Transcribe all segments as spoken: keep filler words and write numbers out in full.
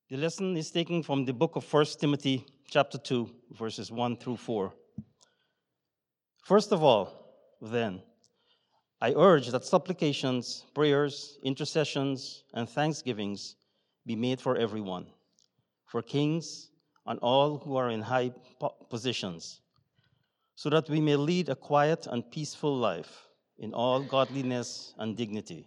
The lesson is taken from the book of First Timothy, chapter two, verses one through four. First of all, then, I urge that supplications, prayers, intercessions, and thanksgivings be made for everyone, for kings and all who are in high positions, so that we may lead a quiet and peaceful life in all godliness and dignity.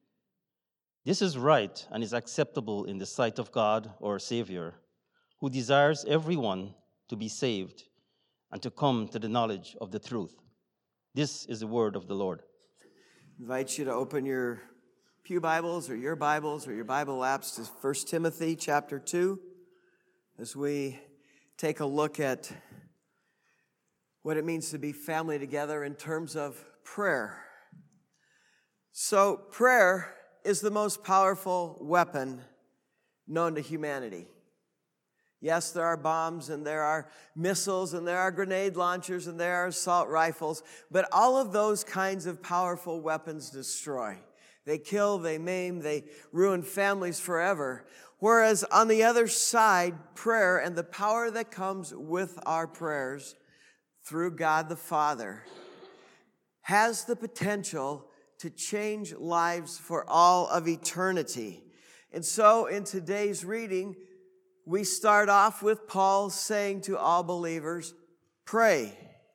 This is right and is acceptable in the sight of God, our Savior, who desires everyone to be saved and to come to the knowledge of the truth. This is the word of the Lord. I invite you to open your pew Bibles or your Bibles or your Bible apps to First Timothy chapter two as we take a look at what it means to be family together in terms of prayer. So prayer is the most powerful weapon known to humanity. Yes, there are bombs and there are missiles and there are grenade launchers and there are assault rifles, but all of those kinds of powerful weapons destroy. They kill, they maim, they ruin families forever. Whereas on the other side, prayer and the power that comes with our prayers through God the Father has the potential to change lives for all of eternity. And so in today's reading, we start off with Paul saying to all believers, pray.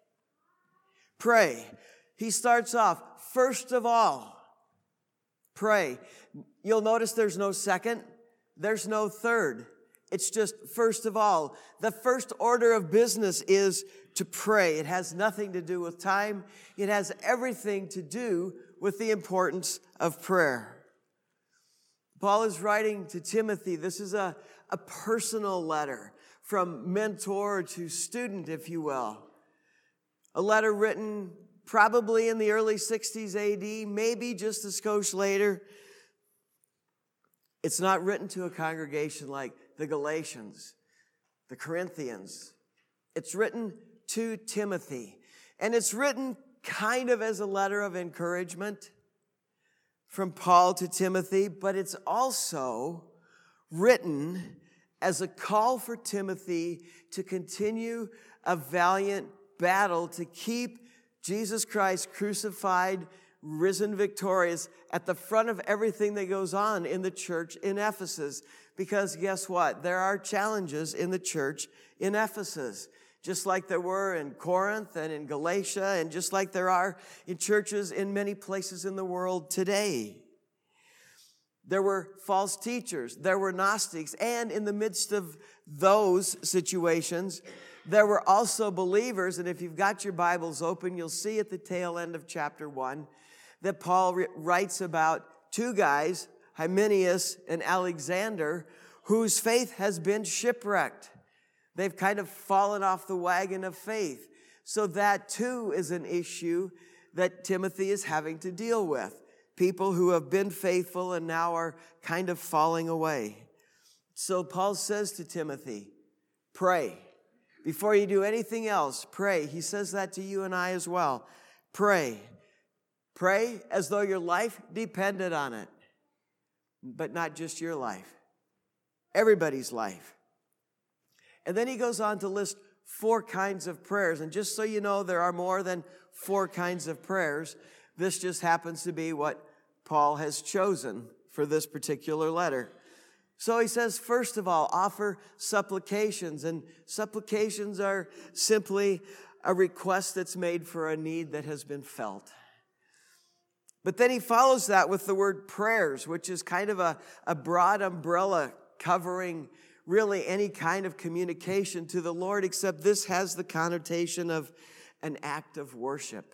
Pray. He starts off, first of all, pray. You'll notice there's no second, there's no third. It's just first of all. The first order of business is to pray. It has nothing to do with time. It has everything to do with the importance of prayer. Paul is writing to Timothy. This is a, a personal letter from mentor to student, if you will. A letter written probably in the early sixties A D, maybe just a skosh later. It's not written to a congregation like the Galatians, the Corinthians. It's written to Timothy. And it's written kind of as a letter of encouragement from Paul to Timothy, but it's also written as a call for Timothy to continue a valiant battle to keep Jesus Christ crucified, risen victorious at the front of everything that goes on in the church in Ephesus. Because guess what? There are challenges in the church in Ephesus, just like there were in Corinth and in Galatia, and just like there are in churches in many places in the world today. There were false teachers, there were Gnostics, and in the midst of those situations, there were also believers. And if you've got your Bibles open, you'll see at the tail end of chapter one that Paul writes about two guys, Hymenaeus and Alexander, whose faith has been shipwrecked. They've kind of fallen off the wagon of faith. So that too is an issue that Timothy is having to deal with. People who have been faithful and now are kind of falling away. So Paul says to Timothy, pray. Before you do anything else, pray. He says that to you and I as well. Pray. Pray as though your life depended on it. But not just your life. Everybody's life. And then he goes on to list four kinds of prayers. And just so you know, there are more than four kinds of prayers. This just happens to be what Paul has chosen for this particular letter. So he says, first of all, offer supplications. And supplications are simply a request that's made for a need that has been felt. But then he follows that with the word prayers, which is kind of a, a broad umbrella covering really any kind of communication to the Lord, except this has the connotation of an act of worship,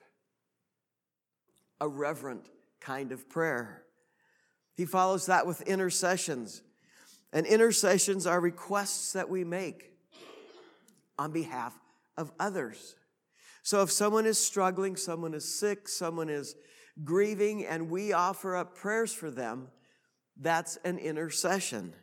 a reverent kind of prayer. He follows that with intercessions. And intercessions are requests that we make on behalf of others. So if someone is struggling, someone is sick, someone is grieving, and we offer up prayers for them, that's an intercession.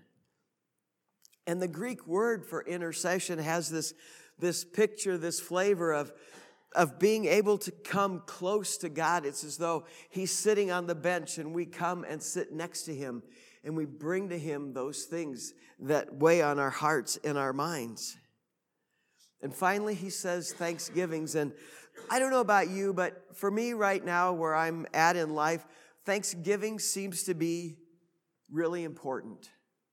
And the Greek word for intercession has this, this picture, this flavor of of being able to come close to God. It's as though he's sitting on the bench and we come and sit next to him and we bring to him those things that weigh on our hearts and our minds. And finally, he says thanksgivings. And I don't know about you, but for me right now, where I'm at in life, Thanksgiving seems to be really important.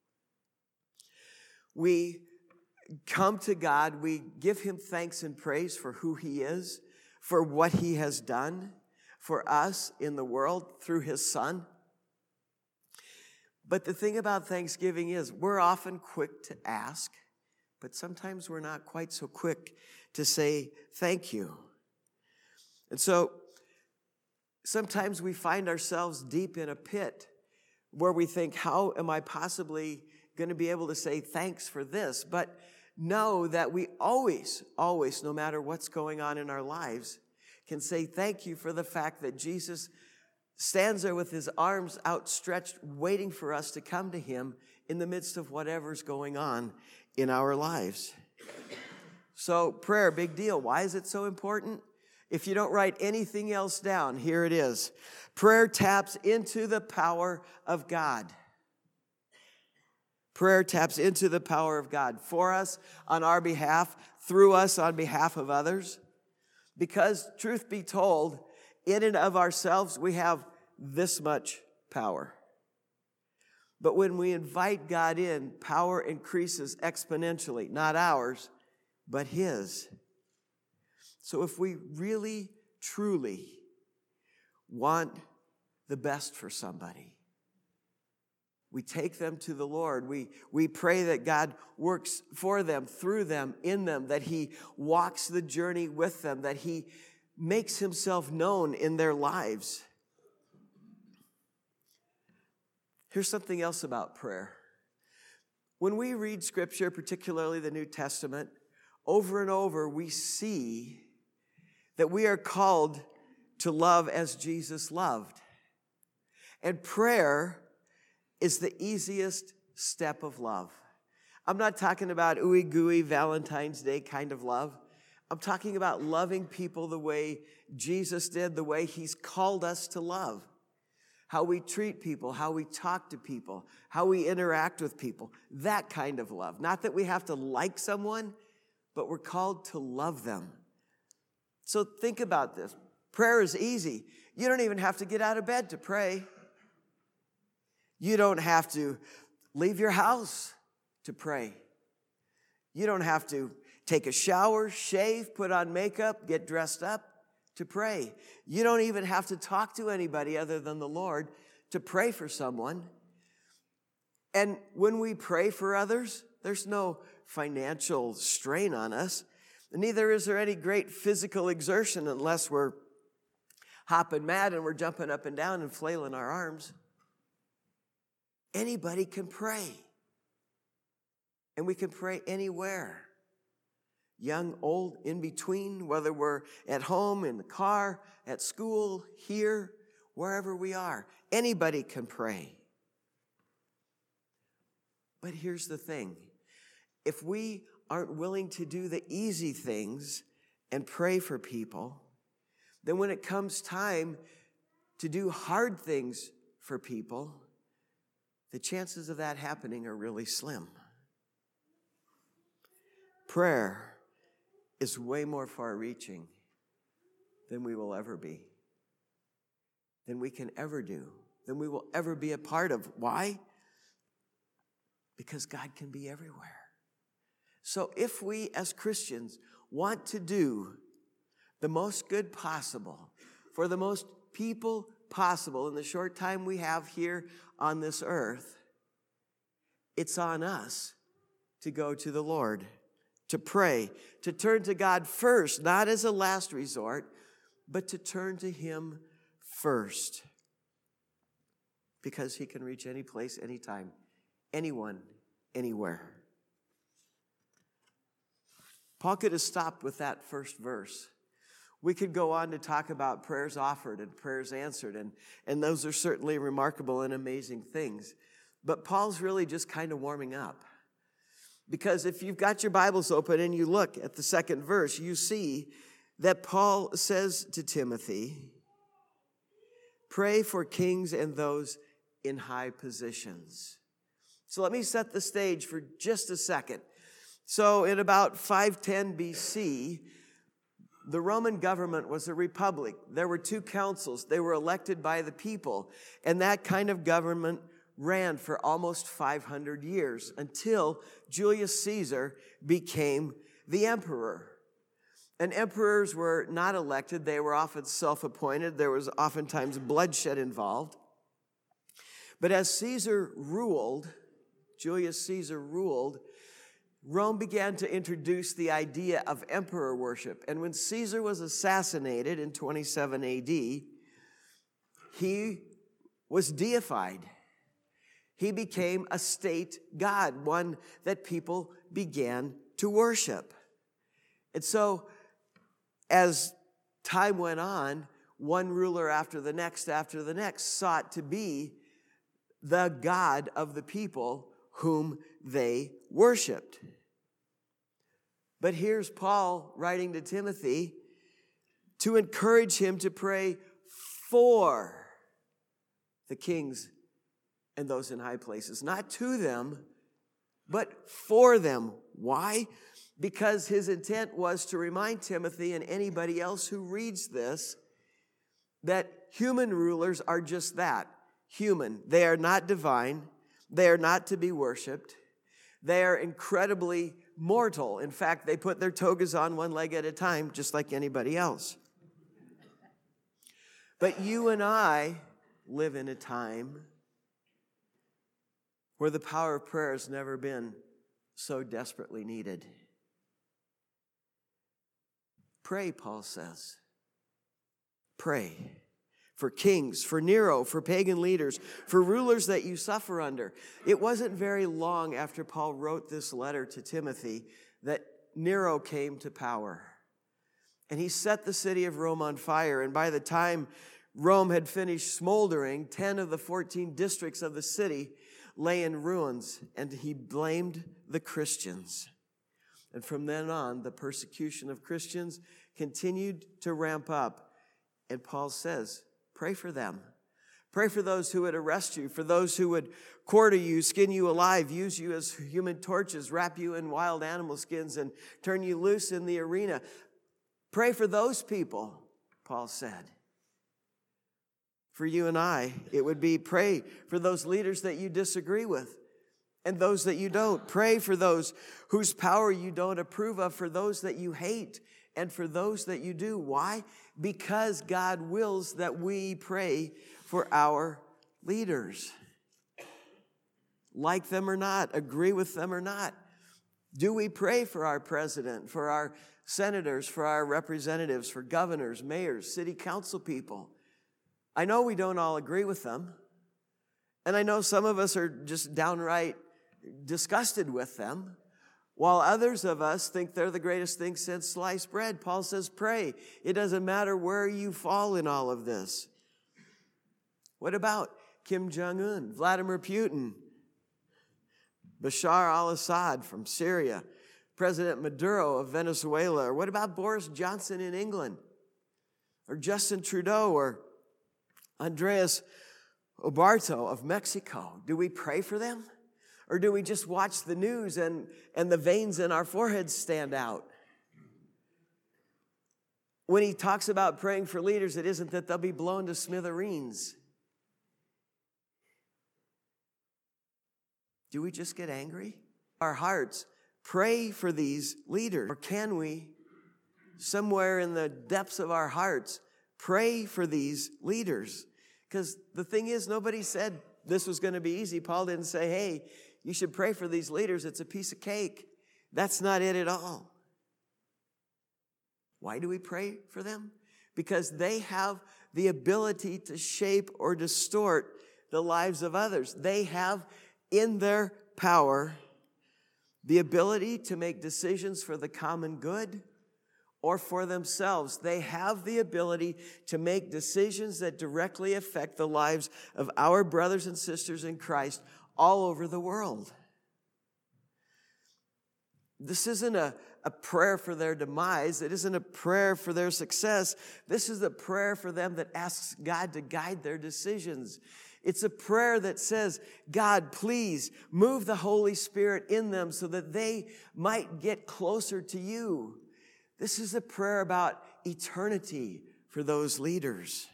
We come to God, we give him thanks and praise for who he is, for what he has done for us in the world through his Son. But the thing about Thanksgiving is we're often quick to ask, but sometimes we're not quite so quick to say thank you. And so sometimes we find ourselves deep in a pit where we think, how am I possibly going to be able to say thanks for this? But know that we always, always, no matter what's going on in our lives, can say thank you for the fact that Jesus stands there with his arms outstretched, waiting for us to come to him in the midst of whatever's going on in our lives. So prayer, big deal. Why is it so important? If you don't write anything else down, here it is. Prayer taps into the power of God. Prayer taps into the power of God for us, on our behalf, through us, on behalf of others. Because, truth be told, in and of ourselves, we have this much power. But when we invite God in, power increases exponentially. Not ours, but his. So if we really, truly want the best for somebody, we take them to the Lord. We, we pray that God works for them, through them, in them, that he walks the journey with them, that he makes himself known in their lives. Here's something else about prayer. When we read Scripture, particularly the New Testament, over and over we see that we are called to love as Jesus loved. And prayer is the easiest step of love. I'm not talking about ooey gooey Valentine's Day kind of love. I'm talking about loving people the way Jesus did, the way he's called us to love. How we treat people, how we talk to people, how we interact with people. That kind of love. Not that we have to like someone, but we're called to love them. So think about this. Prayer is easy. You don't even have to get out of bed to pray. You don't have to leave your house to pray. You don't have to take a shower, shave, put on makeup, get dressed up to pray. You don't even have to talk to anybody other than the Lord to pray for someone. And when we pray for others, there's no financial strain on us. Neither is there any great physical exertion unless we're hopping mad and we're jumping up and down and flailing our arms. Anybody can pray. And we can pray anywhere. Young, old, in between, whether we're at home, in the car, at school, here, wherever we are. Anybody can pray. But here's the thing. If we aren't willing to do the easy things and pray for people, then when it comes time to do hard things for people, the chances of that happening are really slim. Prayer is way more far-reaching than we will ever be, than we can ever do, than we will ever be a part of. Why? Because God can be everywhere. So if we as Christians want to do the most good possible for the most people possible in the short time we have here on this earth, it's on us to go to the Lord, to pray, to turn to God first, not as a last resort, but to turn to him first. Because he can reach any place, anytime, anyone, anywhere. Paul could have stopped with that first verse. We could go on to talk about prayers offered and prayers answered, and, and those are certainly remarkable and amazing things. But Paul's really just kind of warming up. Because if you've got your Bibles open and you look at the second verse, you see that Paul says to Timothy, pray for kings and those in high positions. So let me set the stage for just a second. So in about five ten B C, the Roman government was a republic. There were two councils. They were elected by the people. And that kind of government ran for almost five hundred years until Julius Caesar became the emperor. And emperors were not elected. They were often self-appointed. There was oftentimes bloodshed involved. But as Caesar ruled, Julius Caesar ruled, Rome began to introduce the idea of emperor worship. And when Caesar was assassinated in twenty-seven A D, he was deified. He became a state god, one that people began to worship. And so, as time went on, one ruler after the next after the next sought to be the God of the people whom they worshiped. But here's Paul writing to Timothy to encourage him to pray for the kings and those in high places. Not to them, but for them. Why? Because his intent was to remind Timothy and anybody else who reads this that human rulers are just that, human. They are not divine. They are not to be worshiped. They are incredibly mortal. In fact, they put their togas on one leg at a time, just like anybody else. But you and I live in a time where the power of prayer has never been so desperately needed. Pray, Paul says. Pray for kings, for Nero, for pagan leaders, for rulers that you suffer under. It wasn't very long after Paul wrote this letter to Timothy that Nero came to power. And he set the city of Rome on fire. And by the time Rome had finished smoldering, ten of the fourteen districts of the city lay in ruins. And he blamed the Christians. And from then on, the persecution of Christians continued to ramp up. And Paul says, pray for them. Pray for those who would arrest you, for those who would quarter you, skin you alive, use you as human torches, wrap you in wild animal skins, and turn you loose in the arena. Pray for those people, Paul said. For you and I, it would be pray for those leaders that you disagree with and those that you don't. Pray for those whose power you don't approve of, for those that you hate and for those that you do. Why? Because God wills that we pray for our leaders. Like them or not, agree with them or not. Do we pray for our president, for our senators, for our representatives, for governors, mayors, city council people? I know we don't all agree with them. And I know some of us are just downright disgusted with them, while others of us think they're the greatest thing since sliced bread. Paul says, pray. It doesn't matter where you fall in all of this. What about Kim Jong-un, Vladimir Putin, Bashar al-Assad from Syria, President Maduro of Venezuela? Or what about Boris Johnson in England? Or Justin Trudeau? Or Andres Obarto of Mexico? Do we pray for them? Or do we just watch the news and, and the veins in our foreheads stand out? When he talks about praying for leaders, it isn't that they'll be blown to smithereens. Do we just get angry? Our hearts pray for these leaders. Or can we, somewhere in the depths of our hearts, pray for these leaders? Because the thing is, nobody said this was going to be easy. Paul didn't say, hey, you should pray for these leaders. It's a piece of cake. That's not it at all. Why do we pray for them? Because they have the ability to shape or distort the lives of others. They have in their power the ability to make decisions for the common good or for themselves. They have the ability to make decisions that directly affect the lives of our brothers and sisters in Christ all over the world. This isn't a, a prayer for their demise. It isn't a prayer for their success. This is a prayer for them that asks God to guide their decisions. It's a prayer that says, God, please move the Holy Spirit in them so that they might get closer to you. This is a prayer about eternity for those leaders.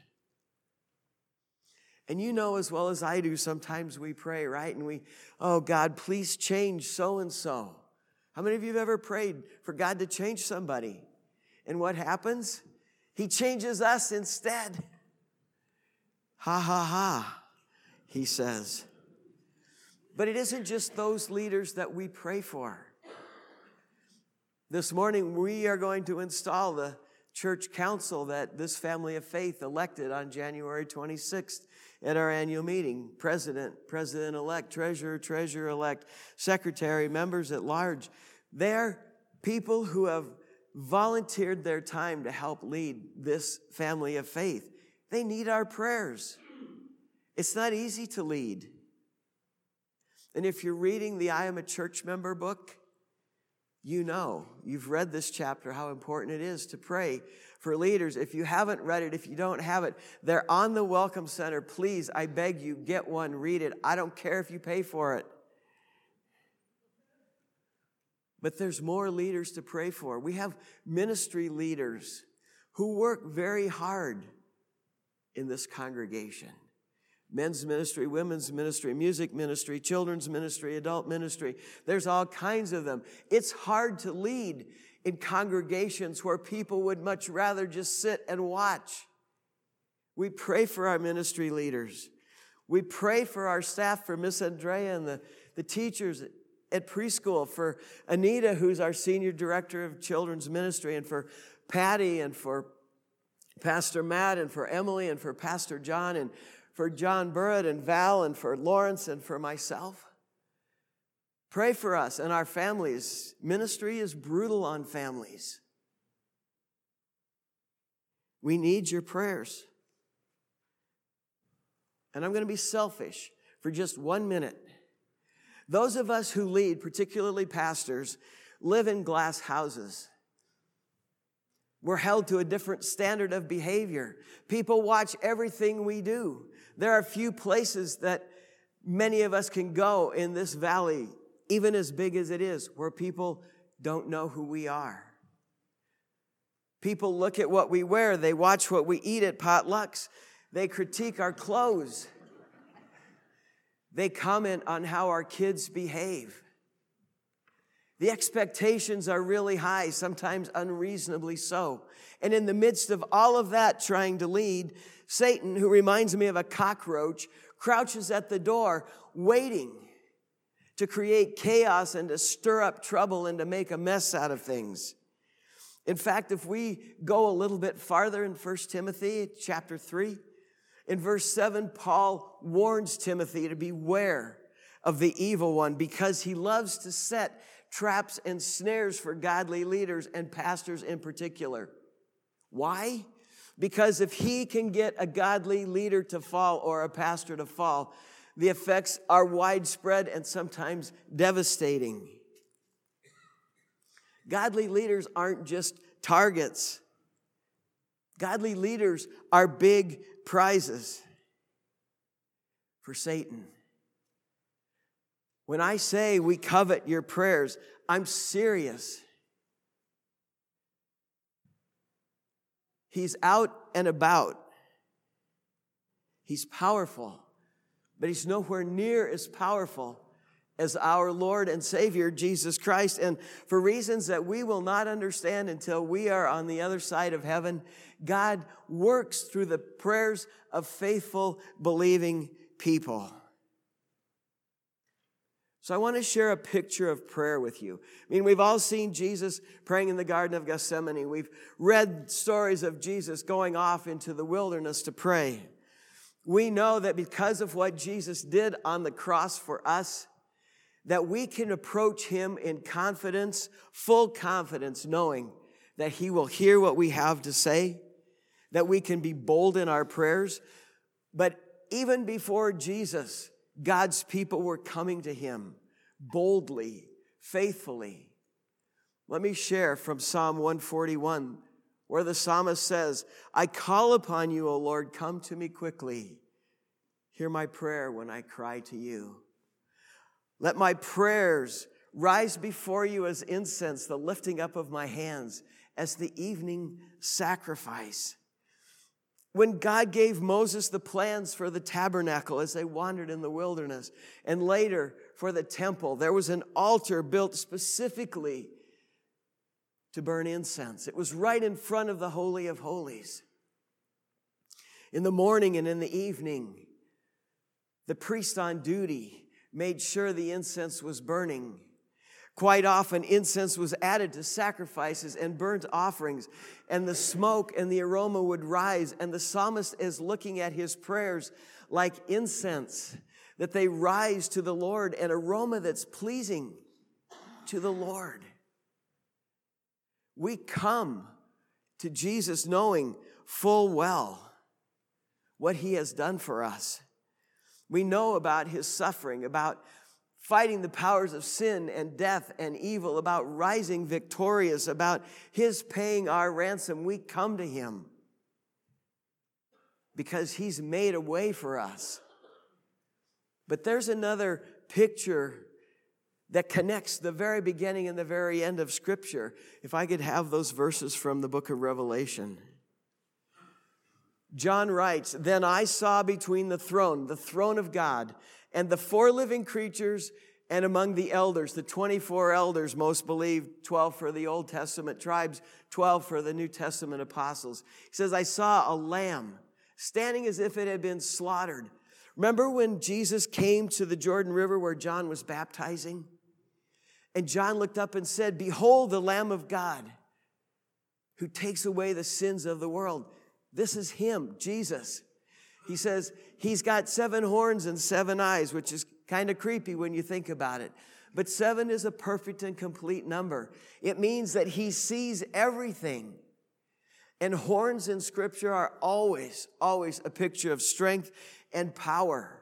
And you know as well as I do, sometimes we pray, right? And we, oh God, please change so-and-so. How many of you have ever prayed for God to change somebody? And what happens? He changes us instead. Ha, ha, ha, he says. But it isn't just those leaders that we pray for. This morning, we are going to install the church council that this family of faith elected on January twenty-sixth at our annual meeting. President, president-elect, treasurer, treasurer-elect, secretary, members at large. They're people who have volunteered their time to help lead this family of faith. They need our prayers. It's not easy to lead. And if you're reading the I Am a Church Member book, you know, you've read this chapter, how important it is to pray for leaders. If you haven't read it, if you don't have it, they're on the Welcome Center. Please, I beg you, get one, read it. I don't care if you pay for it. But there's more leaders to pray for. We have ministry leaders who work very hard in this congregation. Men's ministry, women's ministry, music ministry, children's ministry, adult ministry. There's all kinds of them. It's hard to lead in congregations where people would much rather just sit and watch. We pray for our ministry leaders. We pray for our staff, for Miss Andrea and the, the teachers at preschool, for Anita, who's our senior director of children's ministry, and for Patty, and for Pastor Matt, and for Emily, and for Pastor John, and for John Burrett and Val, and for Lawrence, and for myself. Pray for us and our families. Ministry is brutal on families. We need your prayers. And I'm going to be selfish for just one minute. Those of us who lead, particularly pastors, live in glass houses. We're held to a different standard of behavior. People watch everything we do. There are few places that many of us can go in this valley, even as big as it is, where people don't know who we are. People look at what we wear. They watch what we eat at potlucks. They critique our clothes. They comment on how our kids behave. The expectations are really high, sometimes unreasonably so. And in the midst of all of that trying to lead, Satan, who reminds me of a cockroach, crouches at the door waiting to create chaos and to stir up trouble and to make a mess out of things. In fact, if we go a little bit farther in First Timothy chapter three, in verse seven, Paul warns Timothy to beware of the evil one because he loves to set traps and snares for godly leaders and pastors in particular. Why? Because if he can get a godly leader to fall or a pastor to fall, the effects are widespread and sometimes devastating. Godly leaders aren't just targets. Godly leaders are big prizes for Satan. When I say we covet your prayers, I'm serious. He's out and about. He's powerful, but he's nowhere near as powerful as our Lord and Savior, Jesus Christ. And for reasons that we will not understand until we are on the other side of heaven, God works through the prayers of faithful, believing people. So I want to share a picture of prayer with you. I mean, we've all seen Jesus praying in the Garden of Gethsemane. We've read stories of Jesus going off into the wilderness to pray. We know that because of what Jesus did on the cross for us, that we can approach him in confidence, full confidence, knowing that he will hear what we have to say, that we can be bold in our prayers. But even before Jesus, God's people were coming to him boldly, faithfully, Let me share from Psalm one forty-one, where the psalmist says, I call upon you, O Lord, come to me quickly. Hear my prayer when I cry to you. Let my prayers rise before you as incense, the lifting up of my hands as the evening sacrifice. When God gave Moses the plans for the tabernacle as they wandered in the wilderness, and later for the temple, there was an altar built specifically to burn incense. It was right in front of the Holy of Holies. In the morning and in the evening, the priest on duty made sure the incense was burning. Quite often, incense was added to sacrifices and burnt offerings, and the smoke and the aroma would rise, and the psalmist is looking at his prayers like incense, that they rise to the Lord, an aroma that's pleasing to the Lord. We come to Jesus knowing full well what he has done for us. We know about his suffering, about fighting the powers of sin and death and evil, about rising victorious, about his paying our ransom. We come to him because he's made a way for us. But there's another picture that connects the very beginning and the very end of Scripture. If I could have those verses from the book of Revelation. John writes, Then I saw between the throne, the throne of God, and the four living creatures, and among the elders, the twenty-four elders, most believe, twelve for the Old Testament tribes, twelve for the New Testament apostles. He says, I saw a lamb standing as if it had been slaughtered. Remember when Jesus came to the Jordan River where John was baptizing? And John looked up and said, Behold the Lamb of God who takes away the sins of the world. This is him, Jesus. He says he's got seven horns and seven eyes, which is kind of creepy when you think about it. But seven is a perfect and complete number. It means that he sees everything. And horns in Scripture are always, always a picture of strength and power.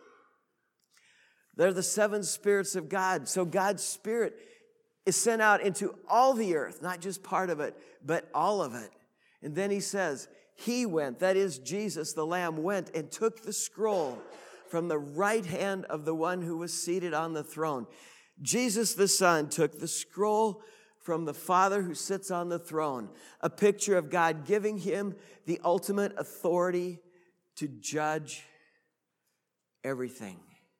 They're the seven spirits of God. So God's Spirit is sent out into all the earth, not just part of it, but all of it. And then he says, he went, that is Jesus, the Lamb, went and took the scroll from the right hand of the one who was seated on the throne. Jesus the Son took the scroll from the Father who sits on the throne, a picture of God giving him the ultimate authority to judge everything.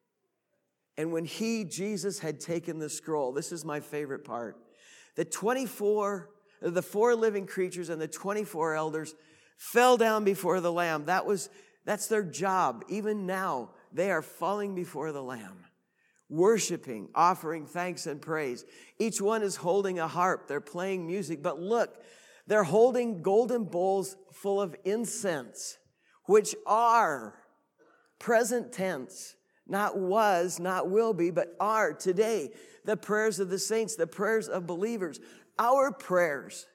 And when he, Jesus, had taken the scroll, this is my favorite part, the twenty-four, the four living creatures and the twenty-four elders fell down before the Lamb. That was, that's their job. Even now, they are falling before the Lamb, worshiping, offering thanks and praise. Each one is holding a harp. They're playing music. But look, they're holding golden bowls full of incense, which are present tense. Not was, not will be, but are today. The prayers of the saints, the prayers of believers. Our prayers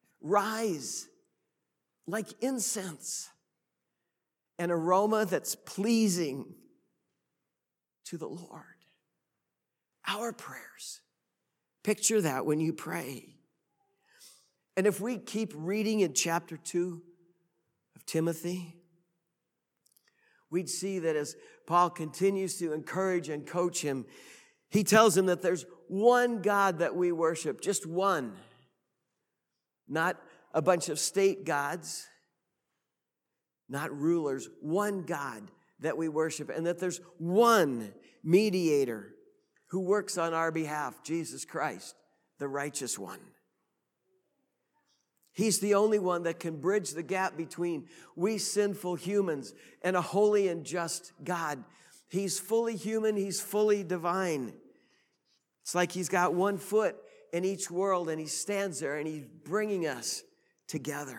rise like incense, an aroma that's pleasing to the Lord. Our prayers. Picture that when you pray. And if we keep reading in chapter two of Timothy, we'd see that as Paul continues to encourage and coach him, he tells him that there's one God that we worship, just one. Not a bunch of state gods, not rulers, one God that we worship, and that there's one mediator who works on our behalf, Jesus Christ, the righteous one. He's the only one that can bridge the gap between we sinful humans and a holy and just God. He's fully human. He's fully divine. It's like he's got one foot in each world and he stands there and he's bringing us together.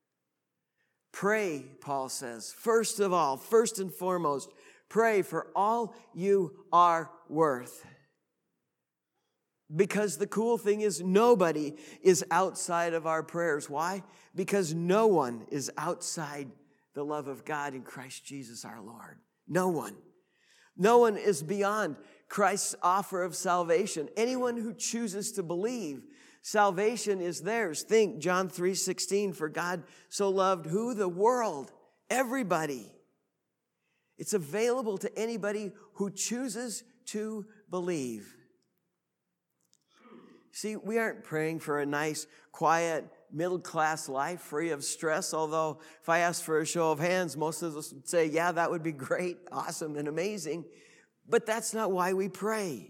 Pray, Paul says, first of all, first and foremost, pray for all you are worth. Because the cool thing is nobody is outside of our prayers. Why? Because no one is outside the love of God in Christ Jesus our Lord. No one. No one is beyond Christ's offer of salvation. Anyone who chooses to believe Salvation is theirs. Think John three sixteen, for God so loved who? The world. Everybody. It's available to anybody who chooses to believe. See, we aren't praying for a nice, quiet, middle-class life free of stress, although if I asked for a show of hands, most of us would say, yeah, that would be great, awesome, and amazing. But that's not why we pray.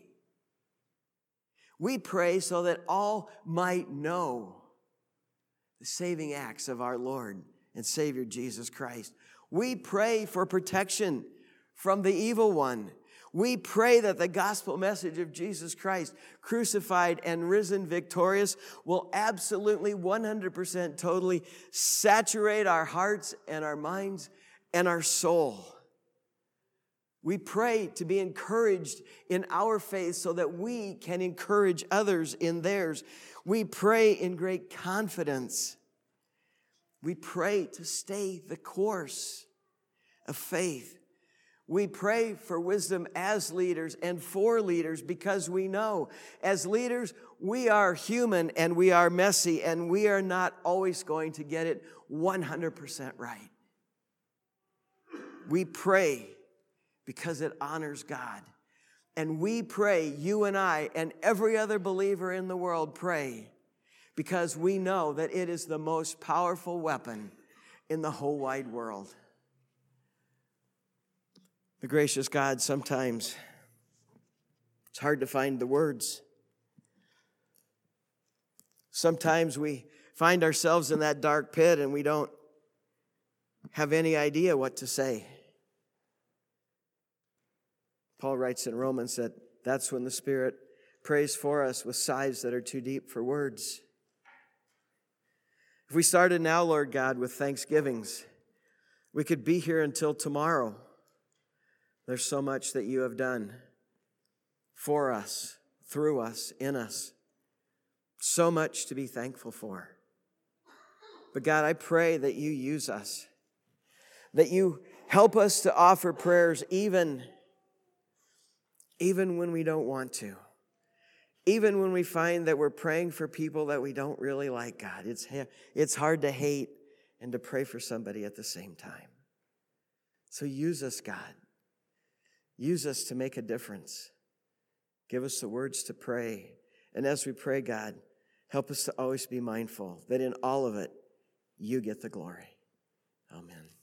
We pray so that all might know the saving acts of our Lord and Savior Jesus Christ. We pray for protection from the evil one. We pray that the gospel message of Jesus Christ, crucified and risen victorious, will absolutely one hundred percent totally saturate our hearts and our minds and our soul. We pray to be encouraged in our faith so that we can encourage others in theirs. We pray in great confidence. We pray to stay the course of faith. We pray for wisdom as leaders and for leaders because we know as leaders we are human and we are messy and we are not always going to get it one hundred percent right. We pray because it honors God. And we pray, you and I and every other believer in the world pray because we know that it is the most powerful weapon in the whole wide world. The gracious God, sometimes it's hard to find the words. Sometimes we find ourselves in that dark pit and we don't have any idea what to say. Paul writes in Romans that that's when the Spirit prays for us with sighs that are too deep for words. If we started now, Lord God, with thanksgivings, we could be here until tomorrow. There's so much that you have done for us, through us, in us. So much to be thankful for. But God, I pray that you use us, that you help us to offer prayers even, even when we don't want to, even when we find that we're praying for people that we don't really like, God. It's, it's hard to hate and to pray for somebody at the same time. So use us, God. Use us to make a difference. Give us the words to pray. And as we pray, God, help us to always be mindful that in all of it, you get the glory. Amen.